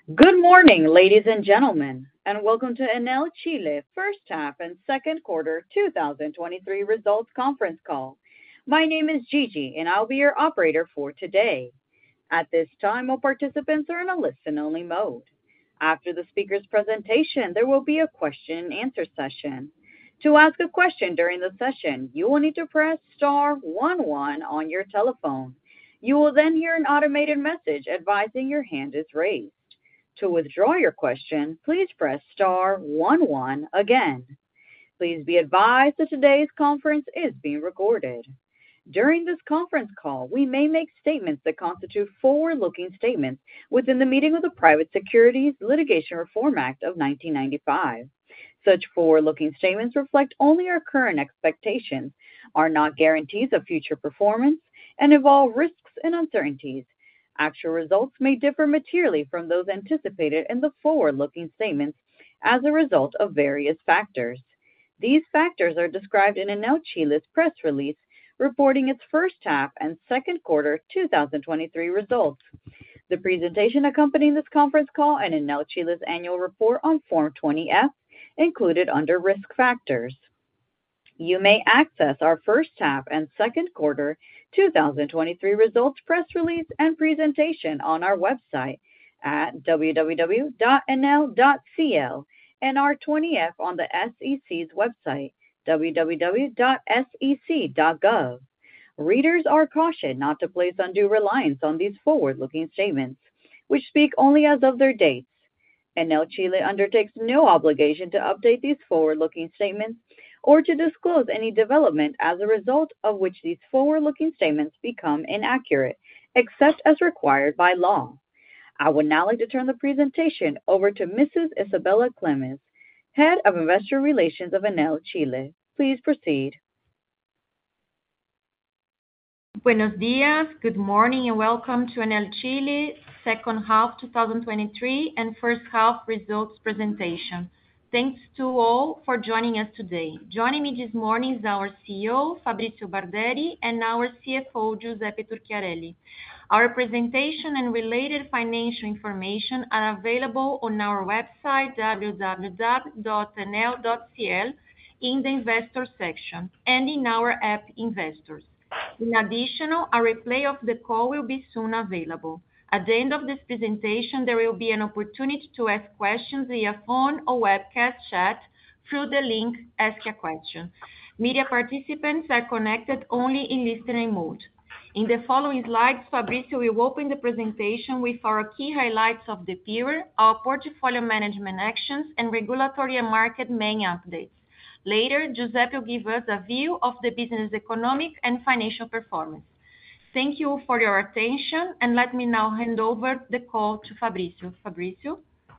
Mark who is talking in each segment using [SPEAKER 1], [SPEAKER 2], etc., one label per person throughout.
[SPEAKER 1] Good morning, ladies and gentlemen, and welcome to Enel Chile first half and second quarter 2023 results conference call. My name is Gigi, and I'll be your operator for today. At this time, all participants are in a listen-only mode. After the speaker's presentation, there will be a question-and-answer session. To ask a question during the session, you will need to press star 11 on your telephone. You will then hear an automated message advising your hand is raised. To withdraw your question, please press star 11 again. Please be advised that today's conference is being recorded. During this conference call, we may make statements that constitute forward-looking statements within the meaning of the Private Securities Litigation Reform Act of 1995. Such forward-looking statements reflect only our current expectations, are not guarantees of future performance, and involve risks and uncertainties. Actual results may differ materially from those anticipated in the forward-looking statements as a result of various factors. These factors are described in Enel Chile's press release reporting its first half and second quarter 2023 results. The presentation accompanying this conference call and Enel Chile's annual report on Form 20-F included under risk factors. You may access our first half and second quarter 2023 results press release and presentation on our website at www.enel.cl and our 20-F on the SEC's website, www.sec.gov. Readers are cautioned not to place undue reliance on these forward-looking statements, which speak only as of their dates. Enel Chile undertakes no obligation to update these forward-looking statements or to disclose any development as a result of which these forward-looking statements become inaccurate, except as required by law. I would now like to turn the presentation over to Mrs. Isabela Clemens, Head of Investor Relations of Enel Chile. Please proceed.
[SPEAKER 2] Buenos dias, good morning, and welcome to Enel Chile second half 2023 and first half results presentation. Thanks to all for joining us today. Joining me this morning is our CEO, Fabrizio Barderi, and our CFO, Giuseppe Turchiarelli. Our presentation and related financial information are available on our website, www.enel.cl, in the Investor section, and in our app Investors. In addition, a replay of the call will be soon available. At the end of this presentation, there will be an opportunity to ask questions via phone or webcast chat through the link Ask a Question. Media participants are connected only in listening mode. In the following slides, Fabrizio will open the presentation with our key highlights of the period, our portfolio management actions, and regulatory and market main updates. Later, Giuseppe will give us a view of the business economic and financial performance. Thank you for your attention, and let me now hand over the call to Fabrizio. Fabrizio?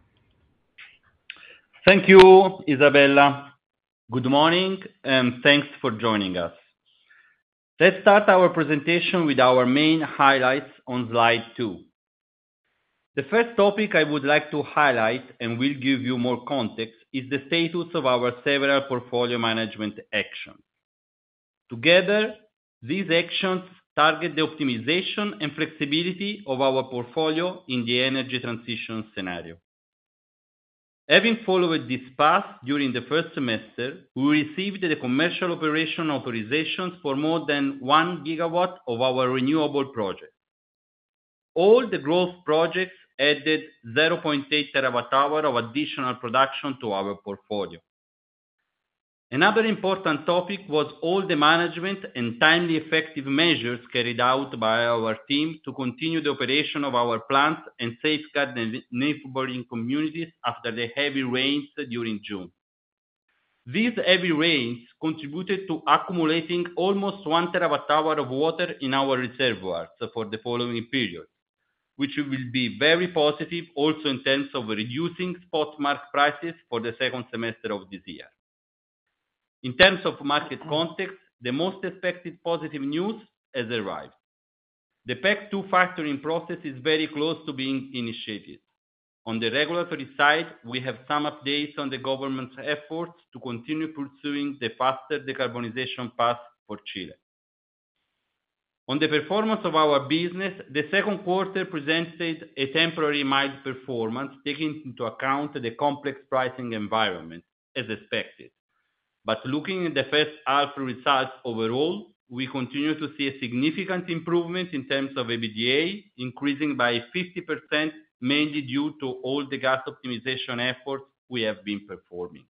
[SPEAKER 3] Thank you, Isabella. Good morning, and thanks for joining us. Let's start our presentation with our main highlights on slide 2. The first topic I would like to highlight, and will give you more context, is the status of our several portfolio management actions. Together, these actions target the optimization and flexibility of our portfolio in the energy transition scenario. Having followed this path during the first semester, we received the commercial operation authorizations for more than 1 gigawatt of our renewable projects. All the growth projects added 0.8 terawatt-hour of additional production to our portfolio. Another important topic was all the management and timely effective measures carried out by our team to continue the operation of our plants and safeguard the neighboring communities after the heavy rains during June. These heavy rains contributed to accumulating almost 1 terawatt-hour of water in our reservoirs for the following period, which will be very positive also in terms of reducing spot market prices for the second semester of this year. In terms of market context, the most expected positive news has arrived. The PEC 2 factoring process is very close to being initiated. On the regulatory side, we have some updates on the government's efforts to continue pursuing the faster decarbonization path for Chile. On the performance of our business, the second quarter presented a temporary mild performance, taking into account the complex pricing environment, as expected. But looking at the first half results overall, we continue to see a significant improvement in terms of EBITDA, increasing by 50%, mainly due to all the gas optimization efforts we have been performing.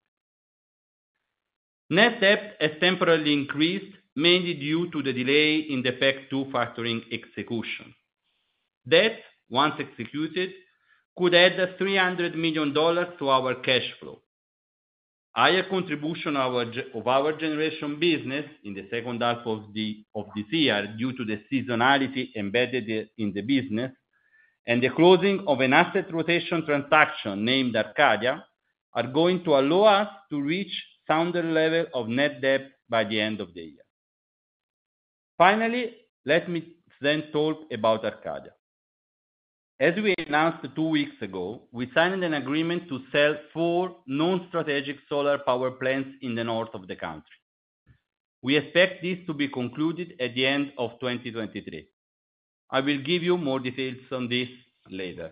[SPEAKER 3] Net debt has temporarily increased, mainly due to the delay in the PEC 2 factoring execution. That, once executed, could add $300 million to our cash flow. Higher contribution of our generation business in the second half of this year, due to the seasonality embedded in the business, and the closing of an asset rotation transaction named Arcadia, are going to allow us to reach sounder level of net debt by the end of the year. Finally, let me then talk about Arcadia. As we announced 2 weeks ago, we signed an agreement to sell 4 non-strategic solar power plants in the north of the country. We expect this to be concluded at the end of 2023. I will give you more details on this later.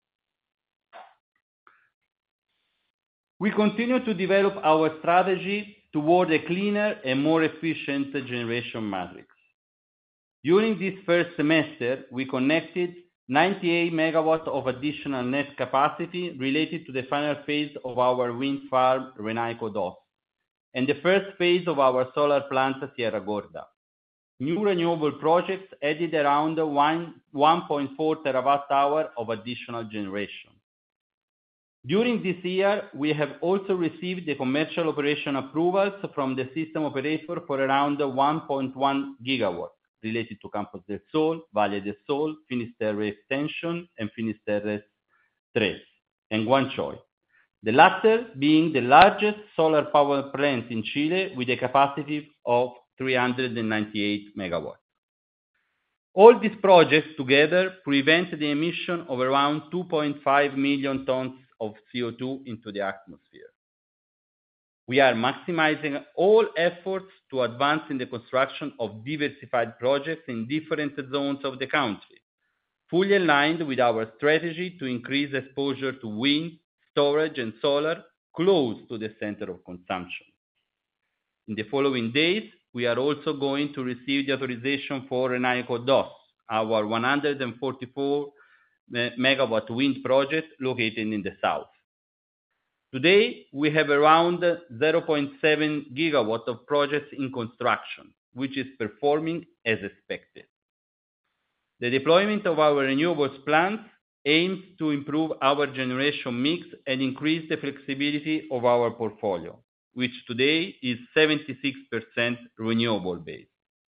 [SPEAKER 3] We continue to develop our strategy toward a cleaner and more efficient generation matrix. During this first semester, we connected 98 MW of additional net capacity related to the final phase of our wind farm, Renaico DOS, and the first phase of our solar plant, Sierra Gorda. New renewable projects added around 1.4 TWh of additional generation. During this year, we have also received the commercial operation approvals from the system operator for around 1.1 GW, related to Campos del Sol, Valle del Sol, Finisterre Extension, and Finisterre 3, and Guanchoy. The latter being the largest solar power plant in Chile, with a capacity of 398 MW. All these projects together prevent the emission of around 2.5 million tons of CO2 into the atmosphere. We are maximizing all efforts to advance in the construction of diversified projects in different zones of the country, fully aligned with our strategy to increase exposure to wind, storage, and solar close to the center of consumption. In the following days, we are also going to receive the authorization for Renaico DOS, our 144 MW wind project located in the south. Today, we have around 0.7 GW of projects in construction, which is performing as expected. The deployment of our renewables plants aims to improve our generation mix and increase the flexibility of our portfolio, which today is 76% renewable based.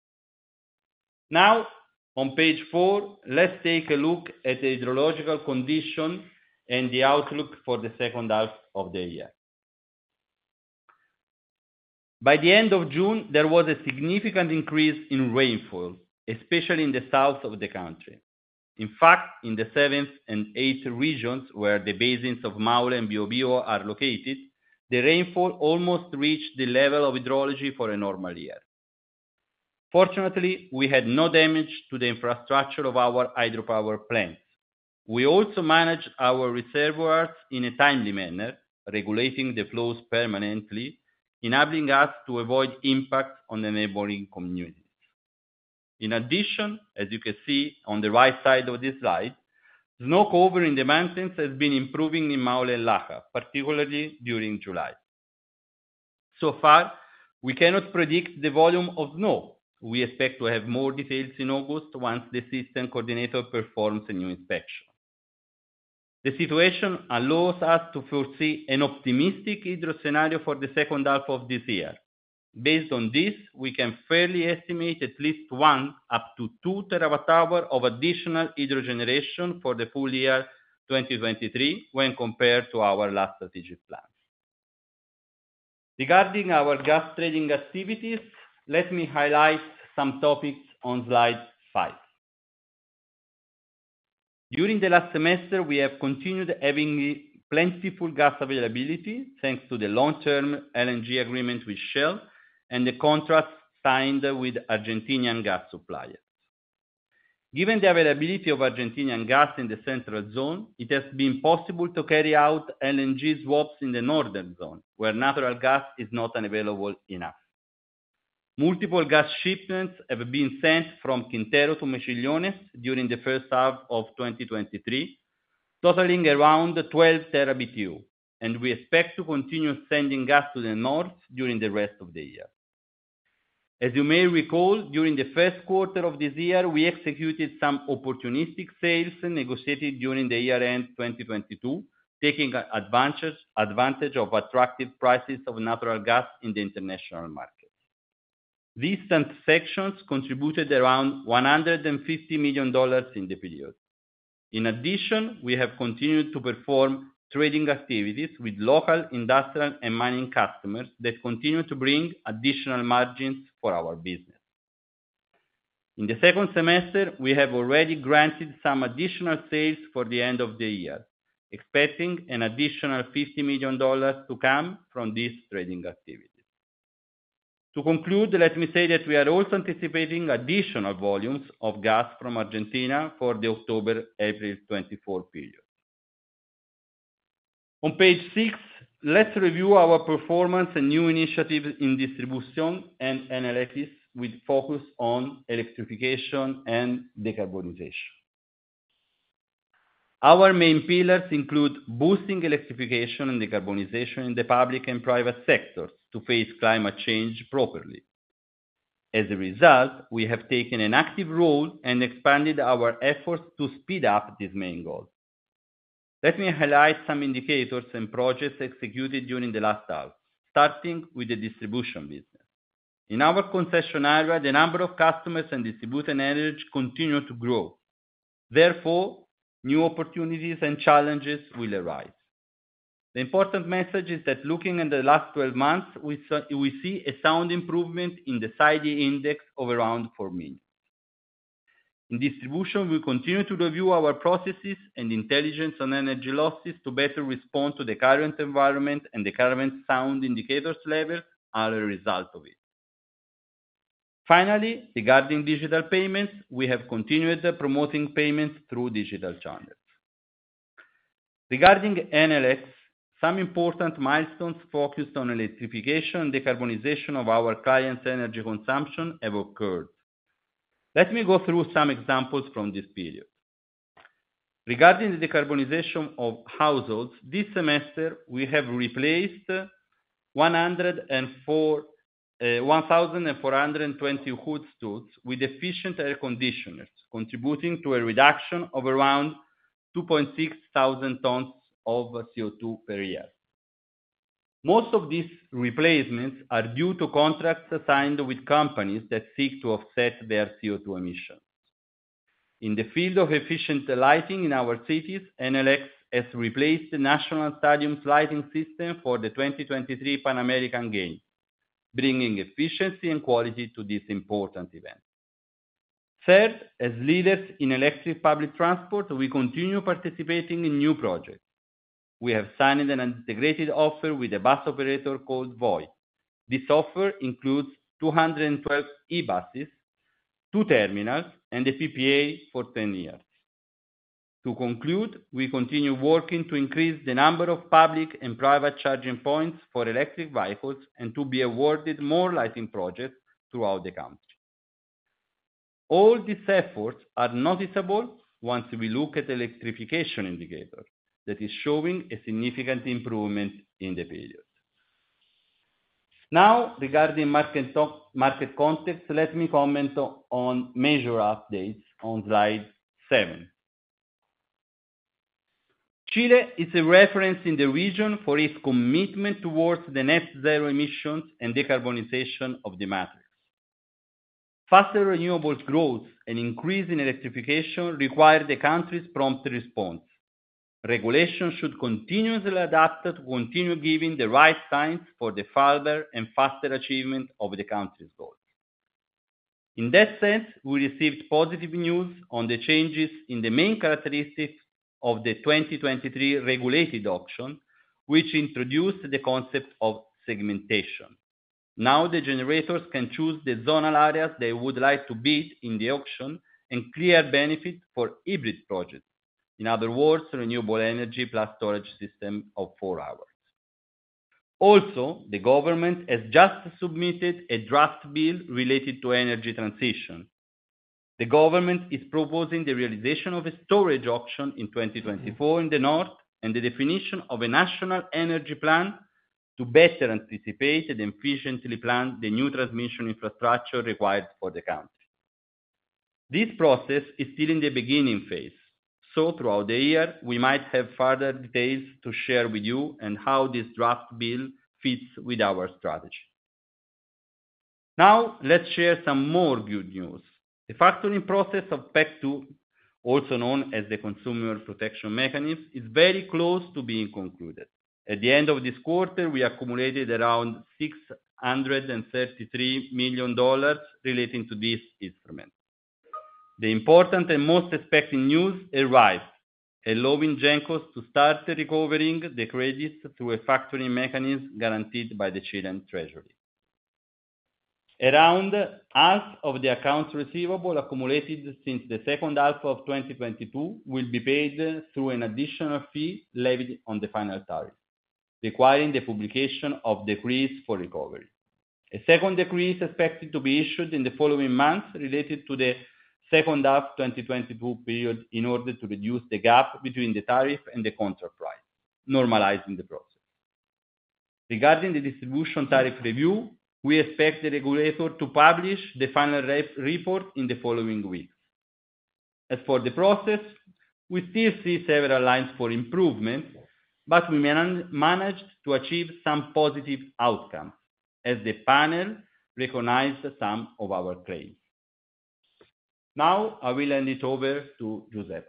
[SPEAKER 3] Now, on page 4, let's take a look at the hydrological condition and the outlook for the second half of the year. By the end of June, there was a significant increase in rainfall, especially in the south of the country. In fact, in the 7th and 8th regions, where the basins of Maule and Biobío are located, the rainfall almost reached the level of hydrology for a normal year. Fortunately, we had no damage to the infrastructure of our hydropower plants. We also managed our reservoirs in a timely manner, regulating the flows permanently, enabling us to avoid impact on the neighboring communities. In addition, as you can see on the right side of this slide, snow cover in the mountains has been improving in Maule and Laja, particularly during July. So far, we cannot predict the volume of snow. We expect to have more details in August once the system coordinator performs a new inspection. The situation allows us to foresee an optimistic hydro scenario for the second half of this year. Based on this, we can fairly estimate at least 1 up to 2 TWh of additional hydro generation for the full year 2023, when compared to our last strategic plan. Regarding our gas trading activities, let me highlight some topics on slide 5. During the last semester, we have continued having plentiful gas availability, thanks to the long-term LNG agreement with Shell and the contracts signed with Argentinian gas suppliers. Given the availability of Argentinian gas in the central zone, it has been possible to carry out LNG swaps in the northern zone, where natural gas is not available enough. Multiple gas shipments have been sent from Quintero to Mejillones during the first half of 2023, totaling around 12 TBtu, and we expect to continue sending gas to the north during the rest of the year. As you may recall, during the first quarter of this year, we executed some opportunistic sales negotiated during the year-end 2022, taking advantage of attractive prices of natural gas in the international market. These transactions contributed around $150 million in the period. In addition, we have continued to perform trading activities with local industrial and mining customers that continue to bring additional margins for our business. In the second semester, we have already granted some additional sales for the end of the year, expecting an additional $50 million to come from these trading activities. To conclude, let me say that we are also anticipating additional volumes of gas from Argentina for the October-April 2024 period. On page 6, let's review our performance and new initiatives in distribution and Enel X with focus on electrification and decarbonization. Our main pillars include boosting electrification and decarbonization in the public and private sectors to face climate change properly. As a result, we have taken an active role and expanded our efforts to speed up this main goal. Let me highlight some indicators and projects executed during the last half, starting with the distribution business. In our concession area, the number of customers and distributed energy continue to grow. Therefore, new opportunities and challenges will arise. The important message is that looking at the last 12 months, we see a sound improvement in the SAIDI index of around 4 million. In distribution, we continue to review our processes and intelligence on energy losses to better respond to the current environment, and the current sound indicators levels are a result of it. Finally, regarding digital payments, we have continued promoting payments through digital channels. Regarding Enel X, some important milestones focused on electrification and decarbonization of our clients' energy consumption have occurred. Let me go through some examples from this period. Regarding the decarbonization of households, this semester we have replaced 1,420 wood stoves with efficient air conditioners, contributing to a reduction of around 2,600 tons of CO2 per year. Most of these replacements are due to contracts signed with companies that seek to offset their CO2 emissions. In the field of efficient lighting in our cities, Enel X has replaced the National Stadium's lighting system for the 2023 Pan American Games, bringing efficiency and quality to this important event. Third, as leaders in electric public transport, we continue participating in new projects. We have signed an integrated offer with a bus operator called Voi. This offer includes 212 e-buses, 2 terminals, and a PPA for 10 years. To conclude, we continue working to increase the number of public and private charging points for electric vehicles and to be awarded more lighting projects throughout the country. All these efforts are noticeable once we look at the electrification indicator that is showing a significant improvement in the period. Now, regarding market context, let me comment on major updates on slide 7. Chile is a reference in the region for its commitment towards the net zero emissions and decarbonization of the matrix. Faster renewables growth and increase in electrification require the country's prompt response. Regulation should continuously adapt to continue giving the right signs for the further and faster achievement of the country's goals. In that sense, we received positive news on the changes in the main characteristics of the 2023 regulated auction, which introduced the concept of segmentation. Now the generators can choose the zonal areas they would like to bid in the auction and clear benefit for hybrid projects. In other words, renewable energy plus storage system of 4 hours. Also, the government has just submitted a draft bill related to energy transition. The government is proposing the realization of a storage auction in 2024 in the north and the definition of a national energy plan to better anticipate and efficiently plan the new transmission infrastructure required for the country. This process is still in the beginning phase, so throughout the year we might have further details to share with you and how this draft bill fits with our strategy. Now let's share some more good news. The factoring process of PEC 2, also known as the Consumer Protection Mechanism, is very close to being concluded. At the end of this quarter, we accumulated around $633 million relating to this instrument. The important and most expected news arrived, allowing GENCOs to start recovering the credits through a factoring mechanism guaranteed by the Chilean Treasury. Around half of the accounts receivable accumulated since the second half of 2022 will be paid through an additional fee levied on the final tariff, requiring the publication of decrees for recovery. A second decree is expected to be issued in the following months related to the second half 2022 period in order to reduce the gap between the tariff and the contract price, normalizing the process. Regarding the distribution tariff review, we expect the regulator to publish the final report in the following weeks. As for the process, we still see several lines for improvement, but we managed to achieve some positive outcomes, as the panel recognized some of our claims. Now I will hand it over to Giuseppe.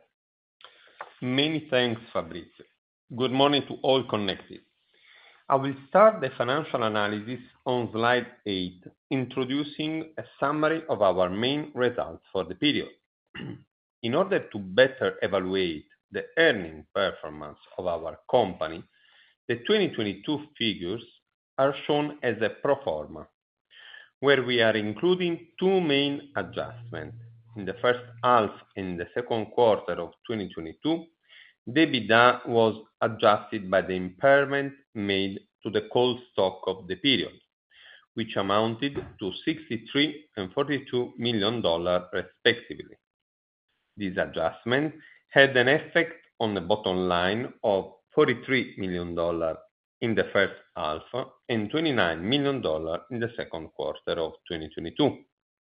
[SPEAKER 4] Many thanks, Fabrizio. Good morning to all connected. I will start the financial analysis on slide 8, introducing a summary of our main results for the period. In order to better evaluate the earning performance of our company, the 2022 figures are shown as a pro forma, where we are including two main adjustments. In the first half and the second quarter of 2022, the EBITDA was adjusted by the impairment made to the coal stock of the period, which amounted to $63 and $42 million respectively. This adjustment had an effect on the bottom line of $43 million in the first half and $29 million in the second quarter of 2022.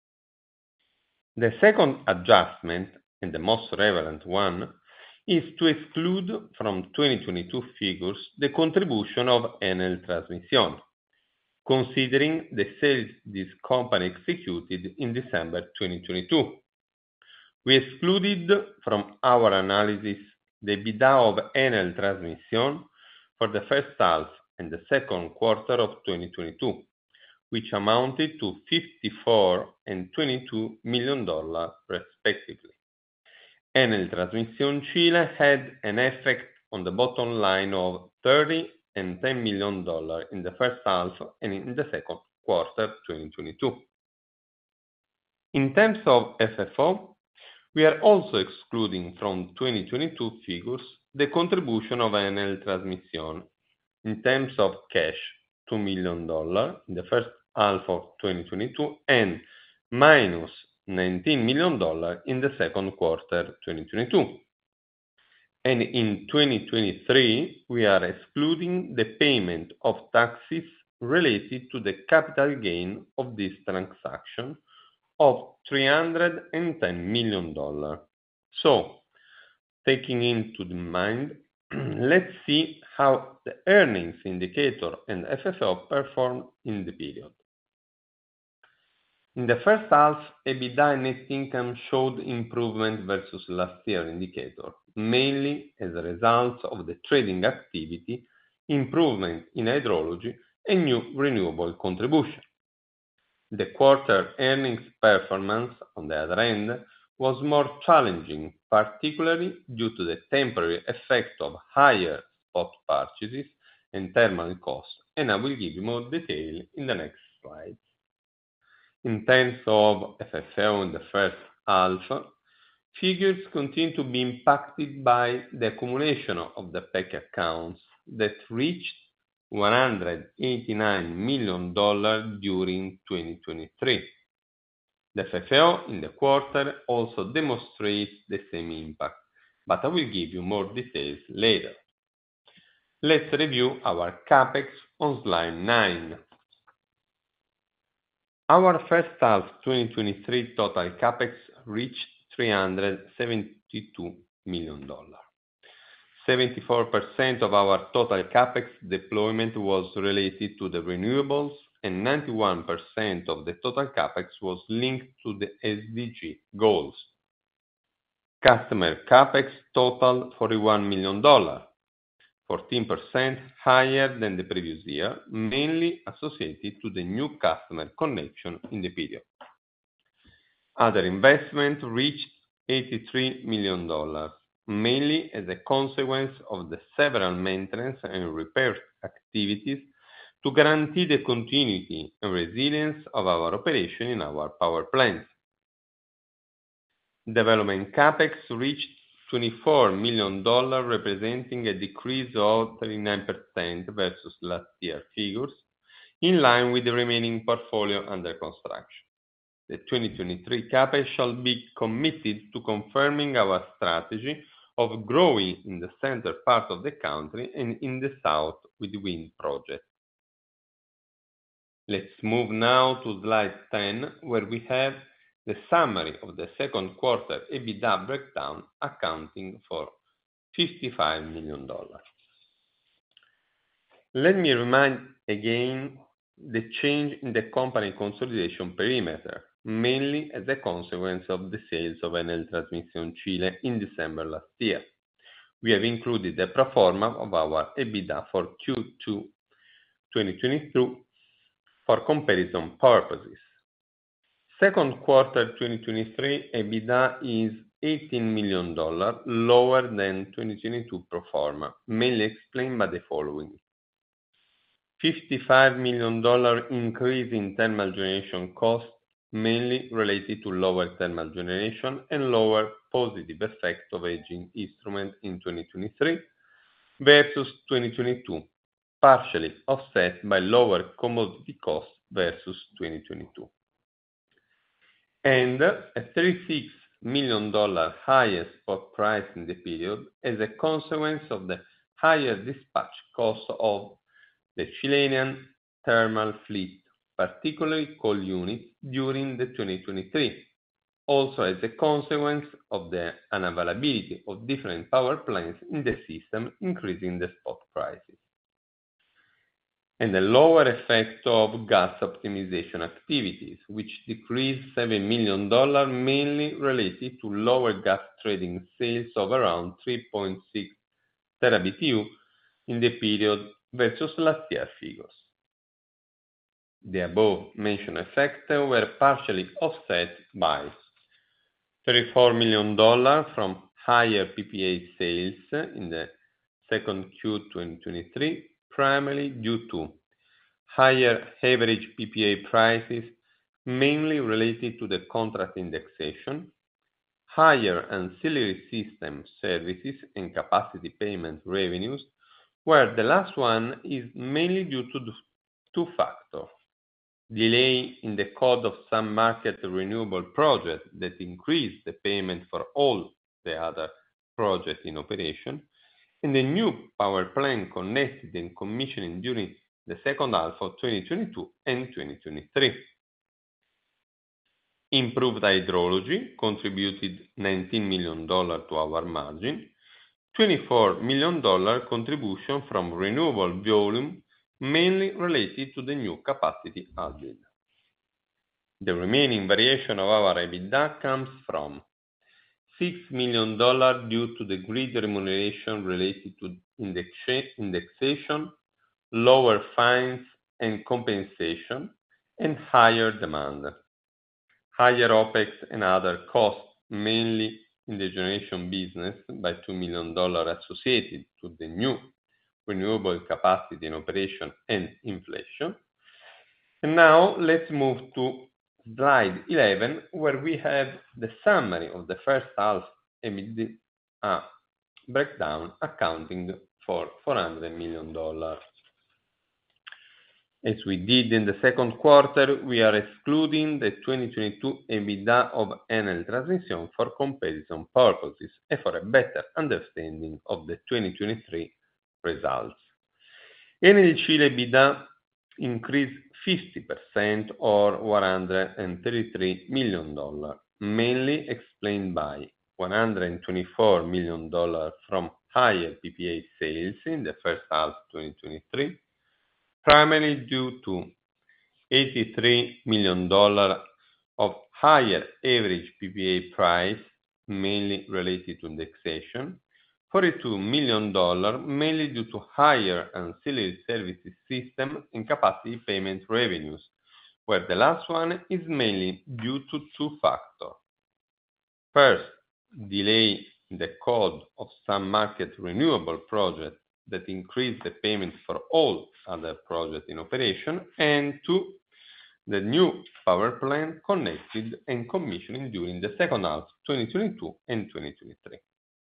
[SPEAKER 4] The second adjustment, and the most relevant one, is to exclude from 2022 figures the contribution of Enel Transmisión, considering the sales this company executed in December 2022. We excluded from our analysis the EBITDA of Enel Transmisión for the first half and the second quarter of 2022, which amounted to $54 and $22 million respectively. Enel Transmisión Chile had an effect on the bottom line of $30 and $10 million in the first half and in the second quarter 2022. In terms of FFO, we are also excluding from 2022 figures the contribution of Enel Transmisión in terms of cash, $2 million in the first half of 2022 and minus $19 million in the second quarter 2022. And in 2023, we are excluding the payment of taxes related to the capital gain of this transaction of $310 million. So, taking into mind, let's see how the earnings indicator and FFO performed in the period. In the first half, EBITDA and net income showed improvement versus last year indicator, mainly as a result of the trading activity, improvement in hydrology, and new renewable contribution. The quarter earnings performance, on the other end, was more challenging, particularly due to the temporary effect of higher spot purchases and thermal costs, and I will give you more detail in the next slide. In terms of FFO in the first half, Figures continue to be impacted by the accumulation of the PEC accounts that reached $189 million during 2023. The FFO in the quarter also demonstrates the same impact, but I will give you more details later. Let's review our CapEx on slide 9. Our first half 2023 total CapEx reached $372 million. 74% of our total CapEx deployment was related to the renewables, and 91% of the total CapEx was linked to the SDG goals. Customer CapEx totaled $41 million, 14% higher than the previous year, mainly associated to the new customer connection in the period. Other investment reached $83 million, mainly as a consequence of the several maintenance and repair activities to guarantee the continuity and resilience of our operation in our power plants. Development CapEx reached $24 million, representing a decrease of 39% versus last year figures, in line with the remaining portfolio under construction. The 2023 CapEx shall be committed to confirming our strategy of growing in the center part of the country and in the south with wind projects. Let's move now to slide 10, where we have the summary of the second quarter EBITDA breakdown, accounting for $55 million. Let me remind again the change in the company consolidation perimeter, mainly as a consequence of the sales of Enel Transmisión Chile in December last year. We have included the pro forma of our EBITDA for Q2 2022 for comparison purposes. Second quarter 2023 EBITDA is $18 million, lower than 2022 pro forma, mainly explained by the following: $55 million increase in thermal generation costs, mainly related to lower thermal generation and lower positive effect of hedging instrument in 2023 versus 2022, partially offset by lower commodity costs versus 2022. And a $36 million higher spot price in the period as a consequence of the higher dispatch cost of the Chilean thermal fleet, particularly coal units, during the 2023, also as a consequence of the unavailability of different power plants in the system, increasing the spot prices. And the lower effect of gas optimization activities, which decreased $7 million, mainly related to lower gas trading sales of around 3.6 TBtu in the period versus last year figures. The above-mentioned effects were partially offset by $34 million from higher PPA sales in the second Q 2023, primarily due to higher average PPA prices, mainly related to the contract indexation, higher ancillary system services and capacity payment revenues, where the last one is mainly due to the two factors: delay in the code of some market renewable projects that increased the payment for all the other projects in operation, and the new power plant connected and commissioning during the second half of 2022 and 2023. Improved hydrology contributed $19 million to our margin, $24 million contribution from renewable volume, mainly related to the new capacity added. The remaining variation of our EBITDA comes from $6 million due to the grid remuneration related to indexation, lower fines and compensation, and higher demand. Higher OpEx and other costs, mainly in the generation business, by $2 million associated to the new renewable capacity in operation and inflation. And now let's move to slide 11, where we have the summary of the first half EBITDA breakdown accounting for $400 million. As we did in the second quarter, we are excluding the 2022 EBITDA of Enel Transmisión for comparison purposes and for a better understanding of the 2023 results. Enel Chile EBITDA increased 50% or $133 million, mainly explained by $124 million from higher PPA sales in the first half of 2023, primarily due to $83 million of higher average PPA price, mainly related to indexation, $42 million mainly due to higher ancillary services system and capacity payment revenues, where the last one is mainly due to two factors. First, delay in the code of some market renewable projects that increase the payment for all other projects in operation, and two, the new power plant connected and commissioning during the second half of 2022 and 2023.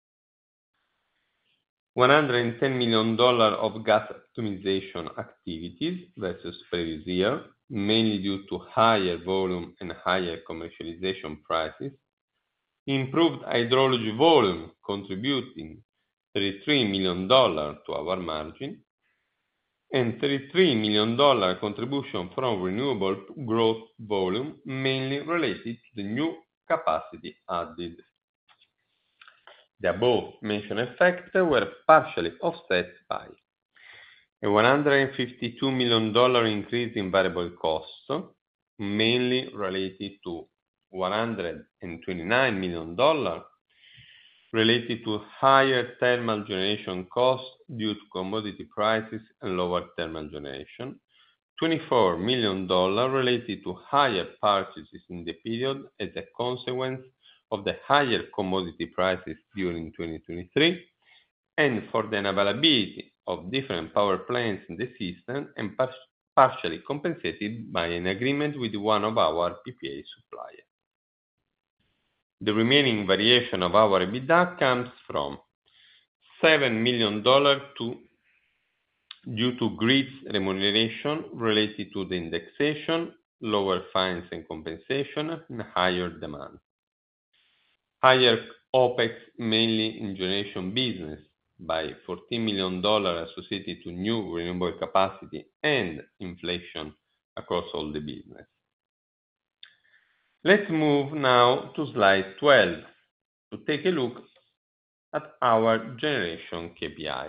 [SPEAKER 4] $110 million of gas optimization activities versus previous year, mainly due to higher volume and higher commercialization prices. Improved hydrology volume contributing $33 million to our margin, and $33 million contribution from renewable growth volume, mainly related to the new capacity added. The above-mentioned effects were partially offset by a $152 million increase in variable costs, mainly related to $129 million related to higher thermal generation costs due to commodity prices and lower thermal generation, $24 million related to higher purchases in the period as a consequence of the higher commodity prices during 2023, and for the unavailability of different power plants in the system, and partially compensated by an agreement with one of our PPA suppliers. The remaining variation of our EBITDA comes from $7 million due to grids remuneration related to the indexation, lower fines and compensation, and higher demand. Higher OPEX, mainly in generation business, by $14 million associated to new renewable capacity and inflation across all the business. Let's move now to slide 12 to take a look at our generation KPI.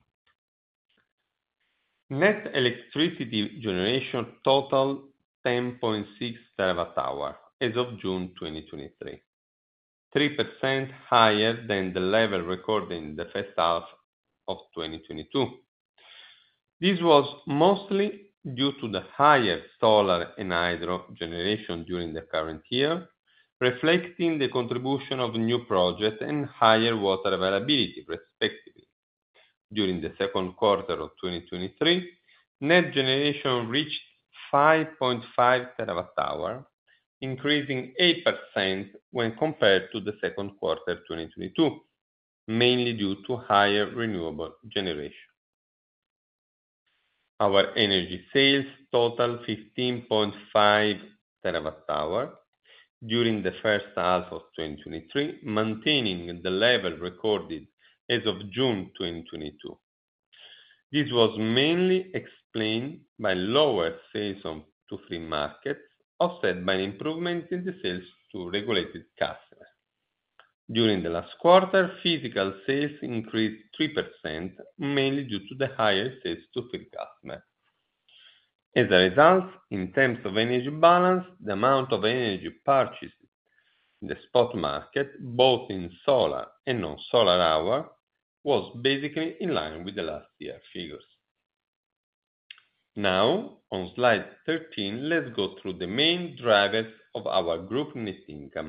[SPEAKER 4] Net electricity generation totaled 10.6 TWh as of June 2023, 3% higher than the level recorded in the first half of 2022. This was mostly due to the higher solar and hydro generation during the current year, reflecting the contribution of new projects and higher water availability, respectively. During the second quarter of 2023, net generation reached 5.5 TWh, increasing 8% when compared to the second quarter 2022, mainly due to higher renewable generation. Our energy sales total 15.5 TWh during the first half of 2023, maintaining the level recorded as of June 2022. This was mainly explained by lower sales to free markets, offset by an improvement in the sales to regulated customers. During the last quarter, physical sales increased 3%, mainly due to the higher sales to free customers. As a result, in terms of energy balance, the amount of energy purchased in the spot market, both in solar and non-solar hour, was basically in line with the last year figures. Now, on slide 13, let's go through the main drivers of our group net income.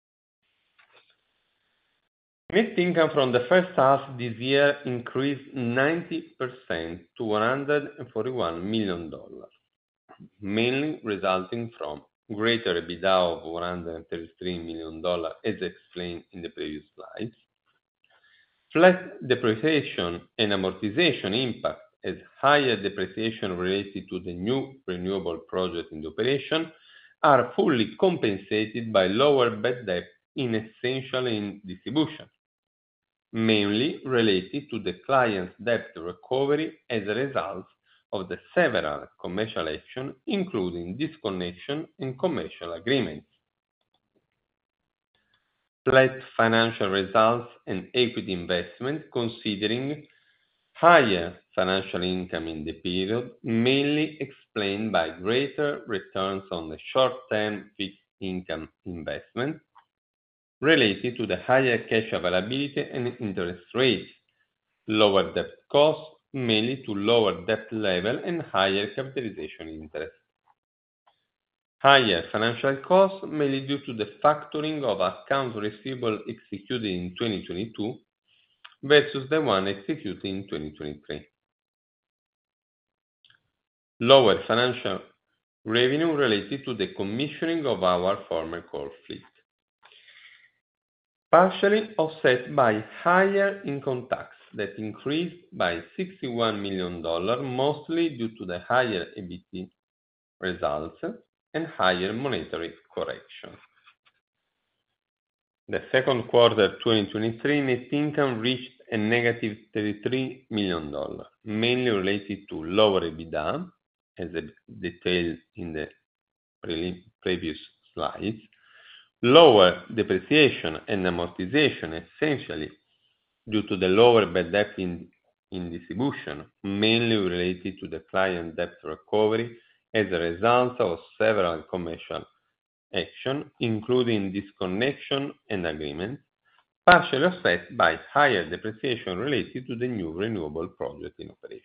[SPEAKER 4] Net income from the first half this year increased 90% to $141 million, mainly resulting from greater EBITDA of $133 million, as explained in the previous slides. Flat depreciation and amortization impact, as higher depreciation related to the new renewable project in the operation, are fully compensated by lower bad debt in Essential and Distribution, mainly related to the client's debt recovery as a result of the several commercial actions, including disconnection and commercial agreements. Flat financial results and equity investment, considering higher financial income in the period, mainly explained by greater returns on the short-term fixed income investment related to the higher cash availability and interest rates, lower debt costs, mainly to lower debt level and higher capitalization interest. Higher financial costs, mainly due to the factoring of accounts receivable executed in 2022 versus the one executed in 2023. Lower financial revenue related to the commissioning of our former coal fleet, partially offset by higher income tax that increased by $61 million, mostly due to the higher EBT results and higher monetary correction. The second quarter 2023 net income reached a negative $33 million, mainly related to lower EBITDA, as detailed in the previous slides, lower depreciation and amortization, essentially due to the lower bad debt in distribution, mainly related to the client debt recovery as a result of several commercial actions, including disconnection and agreements, partially offset by higher depreciation related to the new renewable project in operation.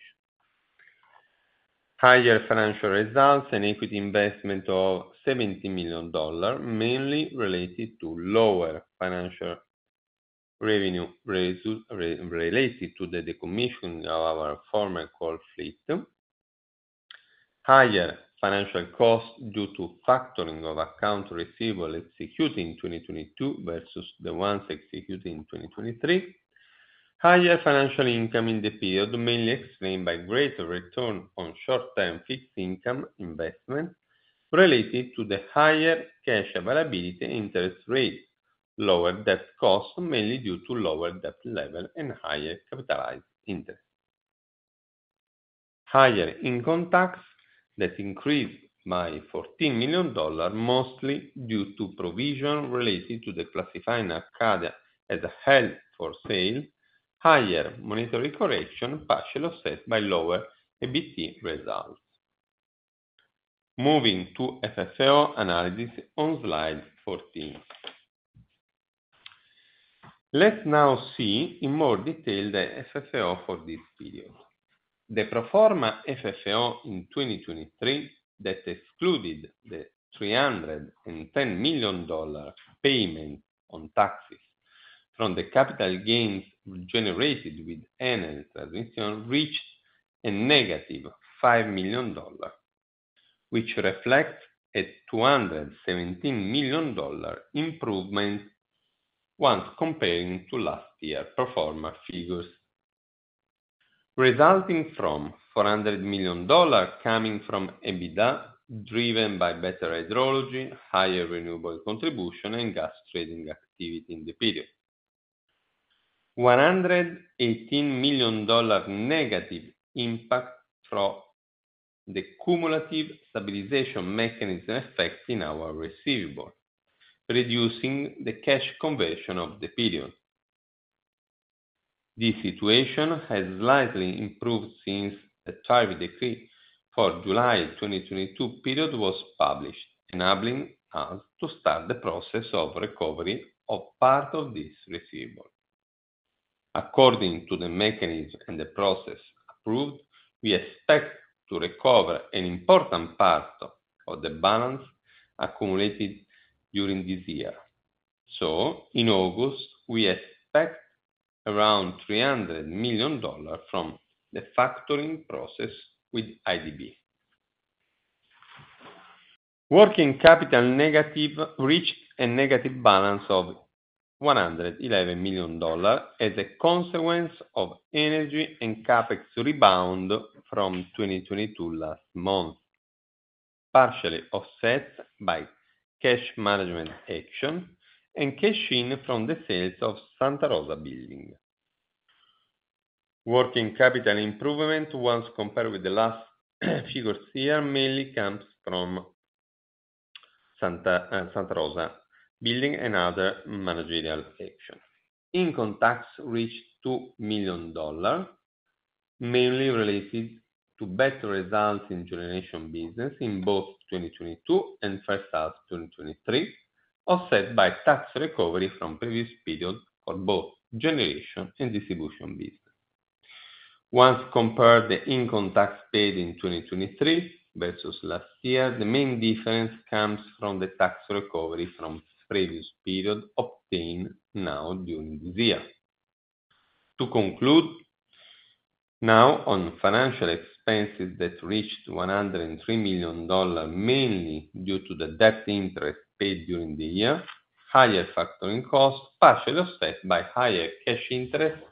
[SPEAKER 4] Higher financial results and equity investment of $70 million, mainly related to lower financial revenue related to the decommissioning of our former coal fleet, higher financial costs due to factoring of accounts receivable executed in 2022 versus the ones executed in 2023, higher financial income in the period, mainly explained by greater return on short-term fixed income investment related to the higher cash availability and interest rate, lower debt costs, mainly due to lower debt level and higher capitalized interest. Higher income tax that increased by $14 million, mostly due to provision related to the classifying Arcadia as a held for sale, higher monetary correction, partially offset by lower EBT results. Moving to FFO analysis on slide 14. Let's now see in more detail the FFO for this period. The pro forma FFO in 2023 that excluded the $310 million payment on taxes from the capital gains generated with Enel Transmission reached a negative $5 million, which reflects a $217 million improvement once comparing to last year's pro forma figures, resulting from $400 million coming from EBITDA, driven by better hydrology, higher renewable contribution, and gas trading activity in the period. $118 million negative impact from the cumulative stabilization mechanism effect in our receivable, reducing the cash conversion of the period. This situation has slightly improved since the tariff decree for July 2022 period was published, enabling us to start the process of recovery of part of this receivable. According to the mechanism and the process approved, we expect to recover an important part of the balance accumulated during this year. So, in August, we expect around $300 million from the factoring process with IDB. Working capital negative reached a negative balance of $111 million as a consequence of energy and CapEx rebound from 2022 last month, partially offset by cash management action and cash in from the sales of Santa Rosa building. Working capital improvement once compared with the last figures here mainly comes from Santa Rosa building and other managerial action. Income tax reached $2 million, mainly related to better results in generation business in both 2022 and first half 2023, offset by tax recovery from previous period for both generation and distribution business. Once compared the income tax paid in 2023 versus last year, the main difference comes from the tax recovery from previous period obtained now during this year. To conclude, now on financial expenses that reached $103 million, mainly due to the debt interest paid during the year, higher factoring costs, partially offset by higher cash interest.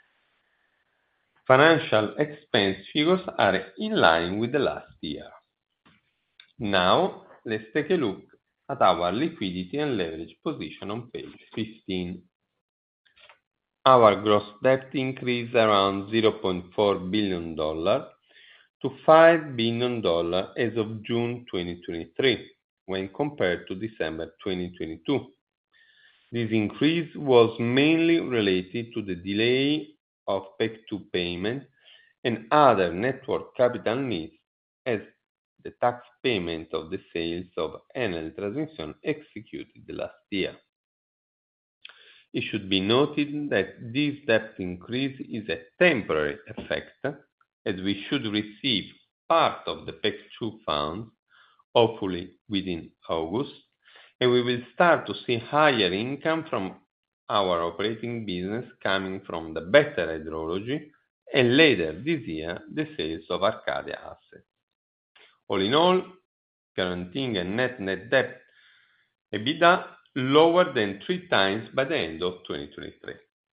[SPEAKER 4] Financial expense figures are in line with the last year. Now, let's take a look at our liquidity and leverage position on page 15. Our gross debt increased around $0.4 billion to $5 billion as of June 2023, when compared to December 2022. This increase was mainly related to the delay of PEC 2 payment and other network capital needs as the tax payment of the sales of Enel Transmission executed last year. It should be noted that this debt increase is a temporary effect, as we should receive part of the PEC 2 funds, hopefully within August, and we will start to see higher income from our operating business coming from the better hydrology and later this year the sales of Arcadia assets. All in all, guaranteeing a net debt EBITDA lower than 3 times by the end of 2023.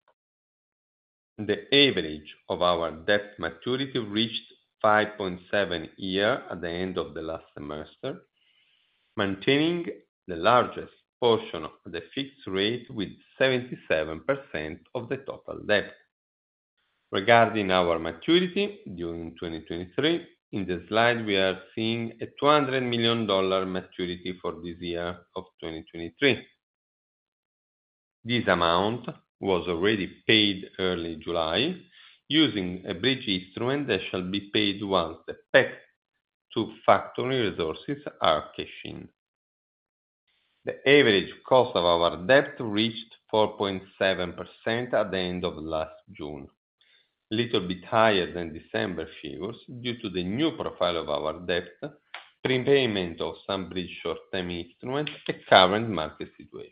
[SPEAKER 4] The average of our debt maturity reached 5.7 years at the end of the last semester, maintaining the largest portion of the fixed rate with 77% of the total debt. Regarding our maturity during 2023, in the slide we are seeing a $200 million maturity for this year of 2023. This amount was already paid early July using a bridge instrument that shall be paid once the PEC 2 factoring resources are cashed in. The average cost of our debt reached 4.7% at the end of last June, a little bit higher than December figures due to the new profile of our debt, prepayment of some bridge short-term instruments, and current market situation.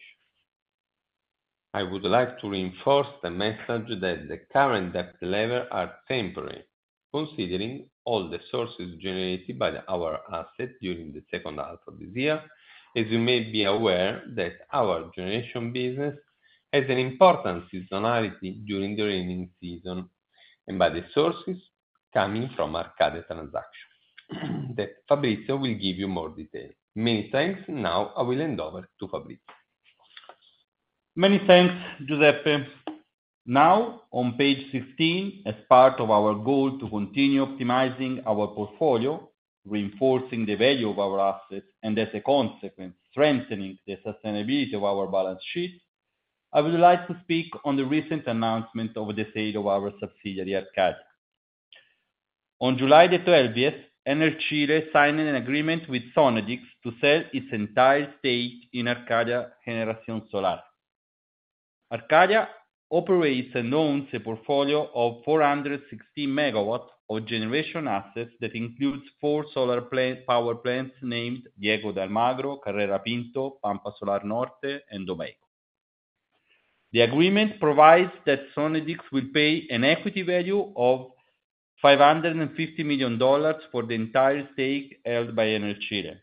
[SPEAKER 4] I would like to reinforce the message that the current debt levels are temporary, considering all the sources generated by our assets during the second half of this year, as you may be aware that our generation business has an important seasonality during the rainy season, and by the sources coming from Arcadia transaction. That Fabrizio will give you more detail. Many thanks. Now I will hand over to Fabrizio.
[SPEAKER 3] Many thanks, Giuseppe. Now, on page 16, as part of our goal to continue optimizing our portfolio, reinforcing the value of our assets, and as a consequence, strengthening the sustainability of our balance sheet, I would like to speak on the recent announcement of the sale of our subsidiary Arcadia. On July the 12th, Enel Chile signed an agreement with Sonnedix to sell its entire stake in Arcadia Generación Solar. Arcadia operates and owns a portfolio of 416 megawatts of generation assets that includes 4 solar power plants named Diego de Almagro, Carrera Pinto, Pampa Solar Norte, and Domeico. The agreement provides that Sonnedix will pay an equity value of $550 million for the entire stake held by Enel Chile,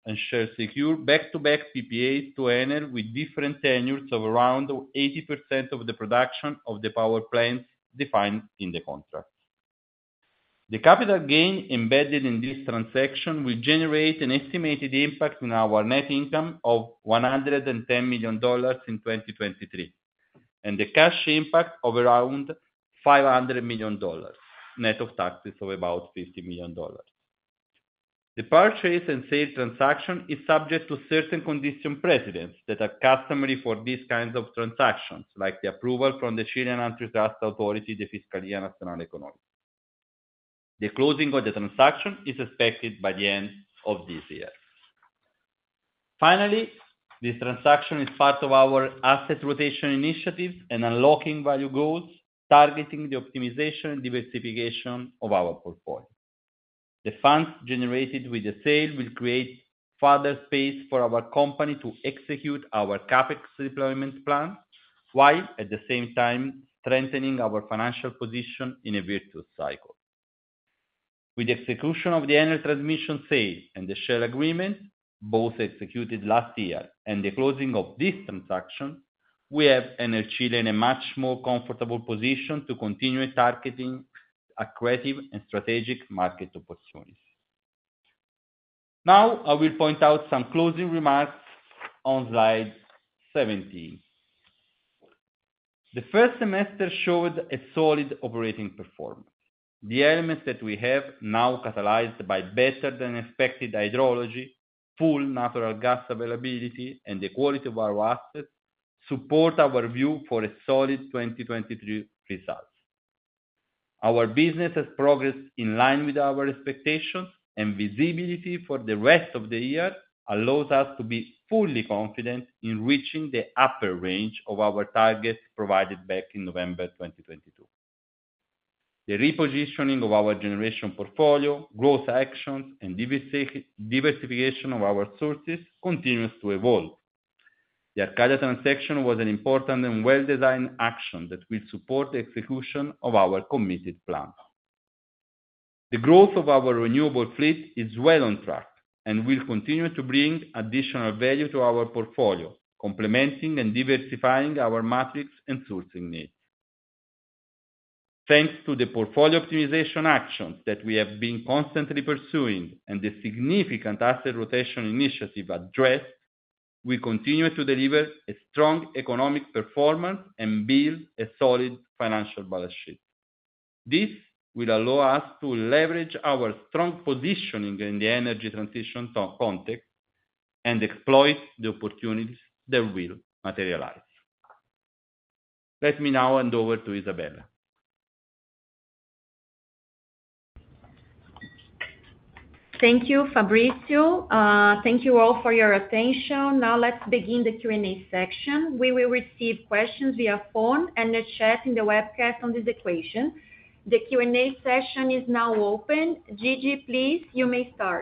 [SPEAKER 3] and shall secure back-to-back PPAs to Enel with different tenures of around 80% of the production of the power plants defined in the contract. The capital gain embedded in this transaction will generate an estimated impact in our net income of $110 million in 2023, and the cash impact of around $500 million, net of taxes of about $50 million. The purchase and sale transaction is subject to certain condition precedents that are customary for these kinds of transactions, like the approval from the Chilean Antitrust Authority, the Fiscalía Nacional Económica. The closing of the transaction is expected by the end of this year. Finally, this transaction is part of our asset rotation initiatives and unlocking value goals, targeting the optimization and diversification of our portfolio. The funds generated with the sale will create further space for our company to execute our CapEx deployment plan, while at the same time strengthening our financial position in a virtuous cycle. With the execution of the Enel Transmission sale and the Shell agreement, both executed last year, and the closing of this transaction, we have Enel Chile in a much more comfortable position to continue targeting accretive and strategic market opportunities. Now, I will point out some closing remarks on slide 17. The first semester showed a solid operating performance. The elements that we have now catalyzed by better than expected hydrology, full natural gas availability, and the quality of our assets support our view for a solid 2023 results. Our business has progressed in line with our expectations, and visibility for the rest of the year allows us to be fully confident in reaching the upper range of our targets provided back in November 2022. The repositioning of our generation portfolio, growth actions, and diversification of our sources continues to evolve. The Arcadia transaction was an important and well-designed action that will support the execution of our committed plan. The growth of our renewable fleet is well on track and will continue to bring additional value to our portfolio, complementing and diversifying our matrix and sourcing needs. Thanks to the portfolio optimization actions that we have been constantly pursuing and the significant asset rotation initiative addressed, we continue to deliver a strong economic performance and build a solid financial balance sheet. This will allow us to leverage our strong positioning in the energy transition context and exploit the opportunities that will materialize. Let me now hand over to Isabella.
[SPEAKER 2] Thank you, Fabrizio. Thank you all for your attention. Now let's begin the Q&A section. We will receive questions via phone and the chat in the webcast on this equation. The Q&A session is now open. Gigi, please, you may start.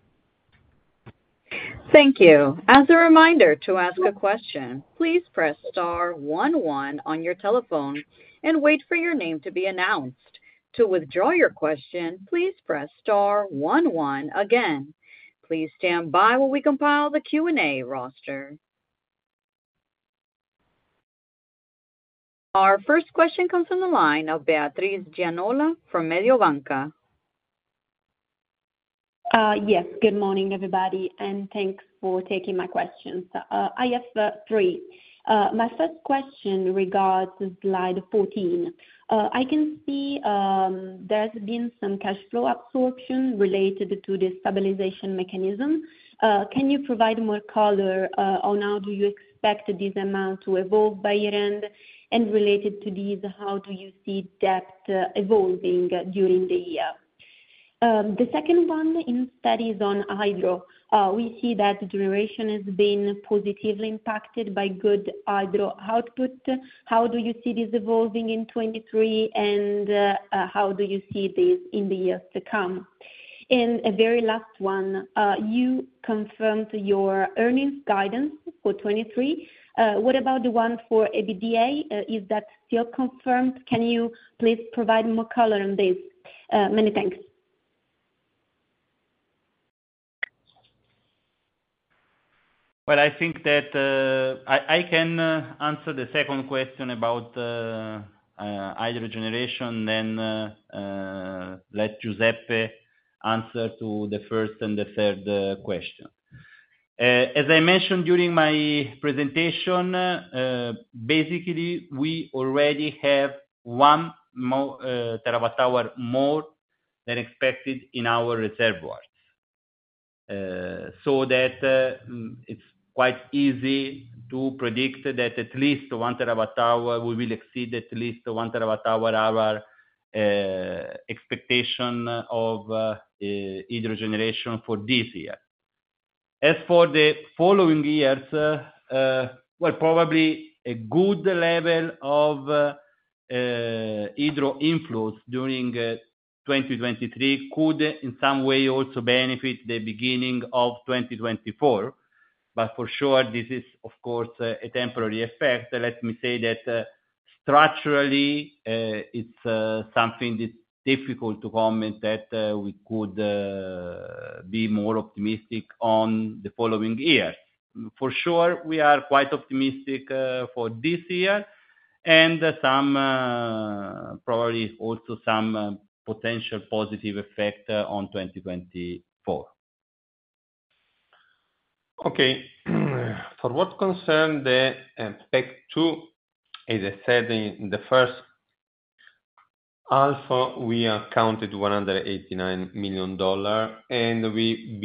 [SPEAKER 1] Thank you. As a reminder, to ask a question, please press star 11 on your telephone and wait for your name to be announced. To withdraw your question, please press star 11 again. Please stand by while we compile the Q&A roster. Our first question comes from the line of Beatriz Gianola from Mediobanca.
[SPEAKER 5] Yes, good morning, everybody, and thanks for taking my questions. I have three. My first question regards slide 14. I can see there's been some cash flow absorption related to the stabilization mechanism. Can you provide more color on how do you expect this amount to evolve by year-end? And related to these, how do you see debt evolving during the year? The second one instead is on hydro. We see that generation has been positively impacted by good hydro output. How do you see this evolving in 2023, and how do you see this in the years to come? And a very last one, you confirmed your earnings guidance for 2023. What about the one for EBITDA? Is that still confirmed? Can you please provide more color on this? Many thanks.
[SPEAKER 3] Well, I think that I can answer the second question about hydro generation, then let Giuseppe answer to the first and the third question. As I mentioned during my presentation, basically, we already have 1 more terawatt-hour more than expected in our reservoirs. So that it's quite easy to predict that at least 1 terawatt-hour, we will exceed at least 1 terawatt-hour our expectation of hydro generation for this year. As for the following years, well, probably a good level of hydro inflows during 2023 could in some way also benefit the beginning of 2024. But for sure, this is, of course, a temporary effect. Let me say that structurally, it's something that's difficult to comment that we could be more optimistic on the following years. For sure, we are quite optimistic for this year, and some probably also some potential positive effect on 2024.
[SPEAKER 4] Okay. For what concerns the PEC 2, as I said in the first half, we accounted $189 million, and we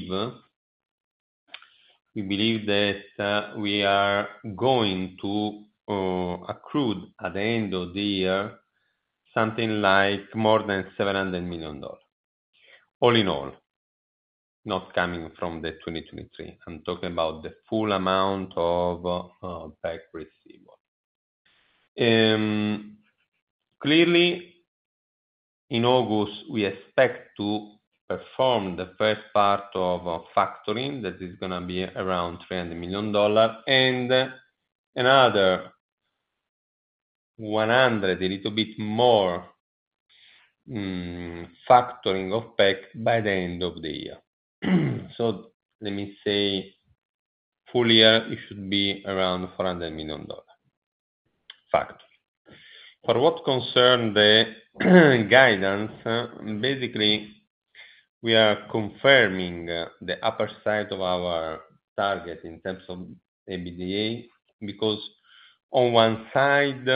[SPEAKER 4] believe that we are going to accrue at the end of the year something like more than $700 million, all in all, not coming from the 2023. I'm talking about the full amount of PEC receivable. Clearly, in August, we expect to perform the first part of factoring that is going to be around $300 million, and another 100, a little bit more, factoring of PEC by the end of the year. So let me say, full year, it should be around $400 million factor. For what concerns the guidance, basically, we are confirming the upper side of our target in terms of EBITDA, because on one side,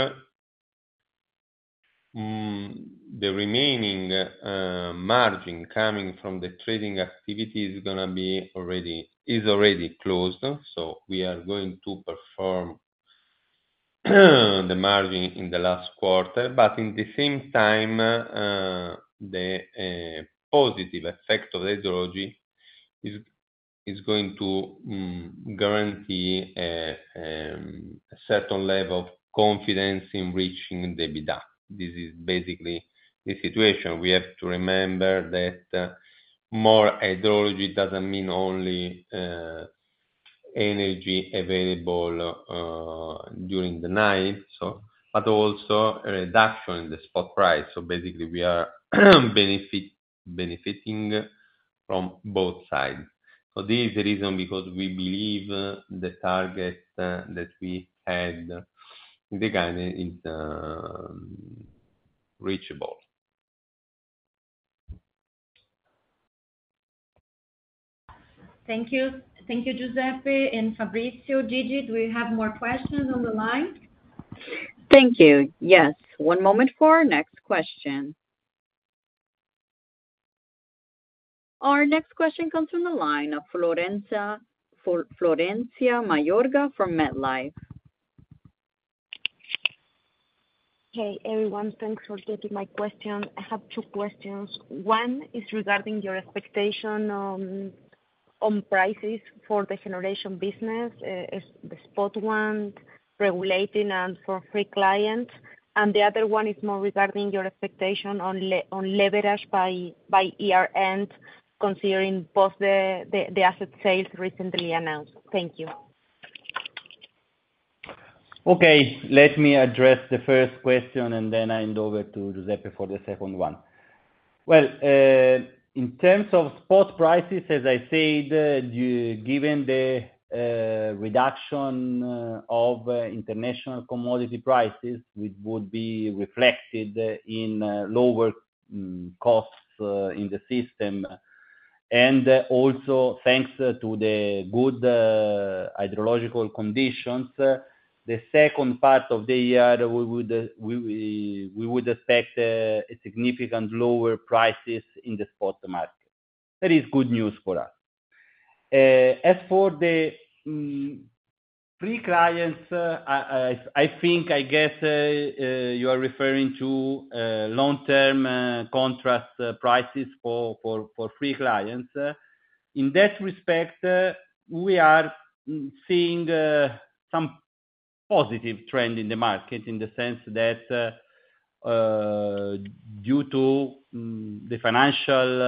[SPEAKER 4] the remaining margin coming from the trading activity is going to be already closed. So we are going to perform the margin in the last quarter, but in the same time, the positive effect of the hydrology is going to guarantee a certain level of confidence in reaching the EBITDA. This is basically the situation. We have to remember that more hydrology doesn't mean only energy available during the night, but also a reduction in the spot price. So basically, we are benefiting from both sides. So this is the reason because we believe the target that we had in the guidance is reachable.
[SPEAKER 2] Thank you. Thank you, Giuseppe and Fabrizio. Gigi, do we have more questions on the line?
[SPEAKER 1] Thank you. Yes. One moment for our next question. Our next question comes from the line of Florencia Mayorga from MetLife.
[SPEAKER 5] Hey, everyone. Thanks for taking my question. I have two questions. One is regarding your expectation on prices for the generation business, is the spot one, regulating, and for free clients. And the other one is more regarding your expectation on leverage by year end, considering both the asset sales recently announced. Thank you.
[SPEAKER 3] Okay, let me address the first question, and then I hand over to Giuseppe for the second one. Well, in terms of spot prices, as I said, given the reduction of international commodity prices, which would be reflected in lower costs in the system. And also, thanks to the good hydrological conditions, the second part of the year, we would expect a significant lower prices in the spot market. That is good news for us. As for the free clients, I guess you are referring to long-term contract prices for free clients. In that respect, we are seeing some positive trend in the market, in the sense that due to the financial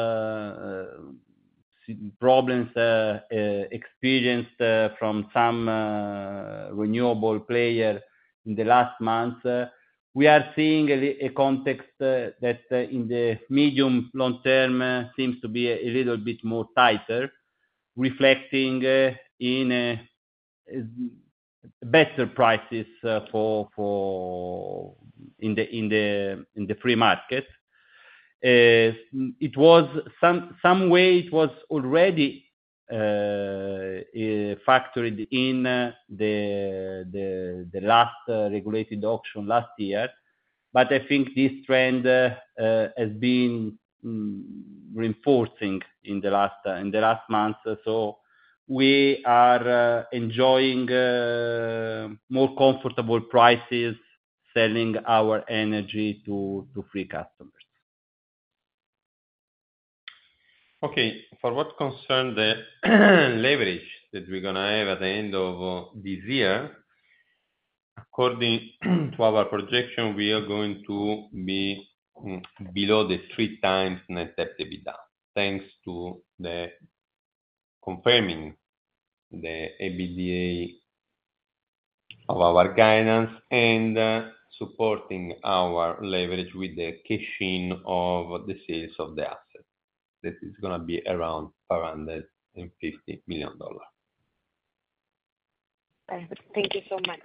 [SPEAKER 3] problems experienced from some renewable player in the last month, we are seeing a context that in the medium long term seems to be a little bit more tighter, reflecting in better prices for in the free market. It was some way it was already factored in the last regulated auction last year, but I think this trend has been reinforcing in the last month. So we are enjoying more comfortable prices selling our energy to free customers.
[SPEAKER 4] Okay, for what concerns the leverage that we're gonna have at the end of this year, according to our projection, we are going to be below the 3x net debt to EBITDA, thanks to the confirming the EBITDA of our guidance and supporting our leverage with the cash-in of the sales of the assets. That is gonna be around $450 million.
[SPEAKER 6] Thank you so much.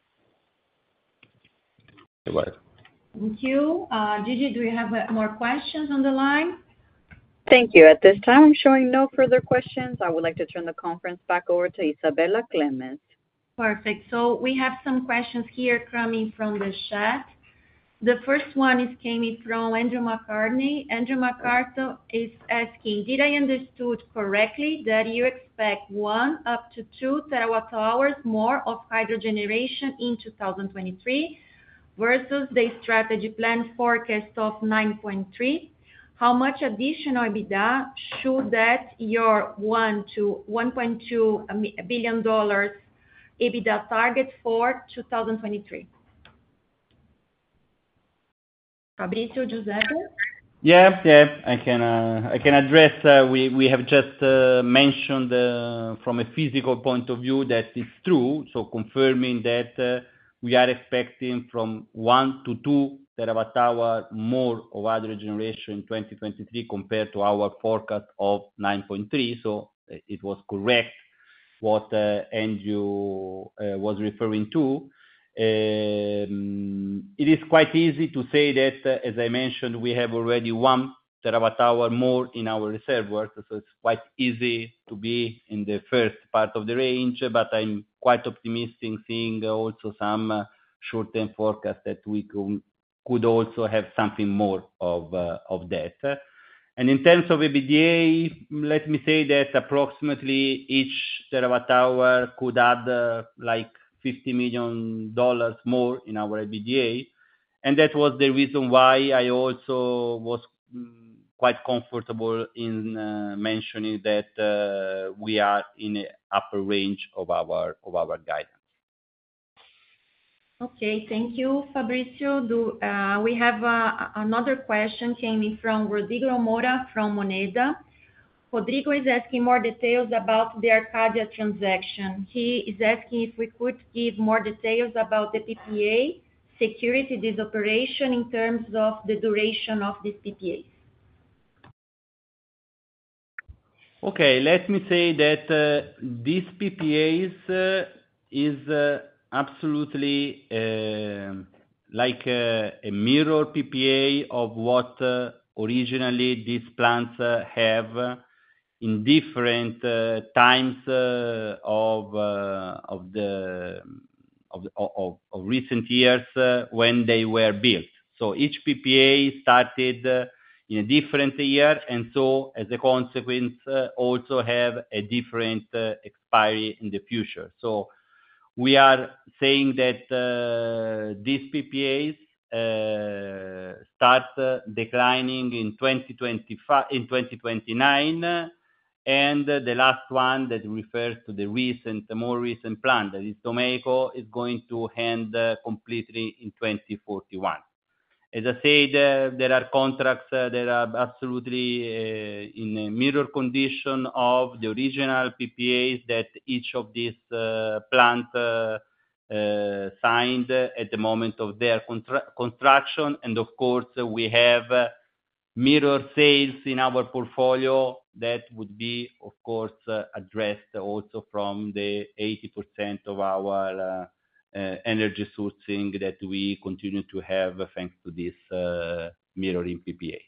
[SPEAKER 4] You're welcome.
[SPEAKER 2] Thank you. Gigi, do you have more questions on the line?
[SPEAKER 1] Thank you. At this time, I'm showing no further questions. I would like to turn the conference back over to Isabella Clemens.
[SPEAKER 2] Perfect. So we have some questions here coming from the chat. The first one is coming from Andrew McCartney. Andrew McCartney is asking, did I understood correctly that you expect 1 up to 2 TWh more of hydro generation in 2023 versus the strategy plan forecast of 9.3? How much additional EBITDA should that your $1 to $1.2 billion EBITDA target for 2023? Fabrizio, Giuseppe?
[SPEAKER 3] Yeah, I can address. We have just mentioned from a physical point of view that it's true, so confirming that we are expecting from 1 to 2 TWh more of hydro generation in 2023 compared to our forecast of 9.3. So it was correct what Andrew was referring to. It is quite easy to say that, as I mentioned, we have already 1 TWh more in our reservoirs, so it's quite easy to be in the first part of the range, but I'm quite optimistic seeing also some short-term forecast that we could also have something more of that. And in terms of EBITDA, let me say that approximately each TWh could add like $50 million more in our EBITDA, and that was the reason why I also was quite comfortable in mentioning that we are in the upper range of our guidance.
[SPEAKER 2] Okay, thank you, Fabrizio. We have another question coming from Rodrigo Mora from Moneda. Rodrigo is asking more details about the Arcadia transaction. He is asking if we could give more details about the PPA security, this operation, in terms of the duration of this PPA.
[SPEAKER 3] Okay, let me say that these PPAs is absolutely like a mirror PPA of what originally these plants have in different times of recent years when they were built. So each PPA started in a different year, and so as a consequence, also have a different expiry in the future. So we are saying that these PPAs start declining in 2025, in 2029, and the last one that refers to the more recent plan, that is Tomeco, is going to end completely in 2041. As I said, there are contracts that are absolutely in a mirror condition of the original PPAs that each of these plants signed at the moment of their construction. And of course, we have mirror sales in our portfolio that would be, of course, addressed also from the 80% of our energy sourcing that we continue to have thanks to this mirroring PPA.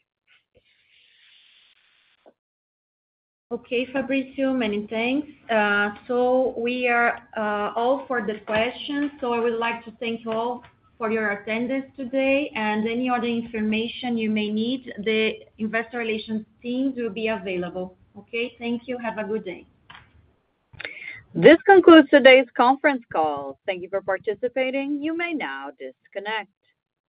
[SPEAKER 2] Okay, Fabrizio, many thanks. So we are all for the questions. So I would like to thank you all for your attendance today, and any other information you may need, the investor relations teams will be available. Okay, thank you. Have a good day.
[SPEAKER 1] This concludes today's conference call. Thank you for participating. You may now disconnect.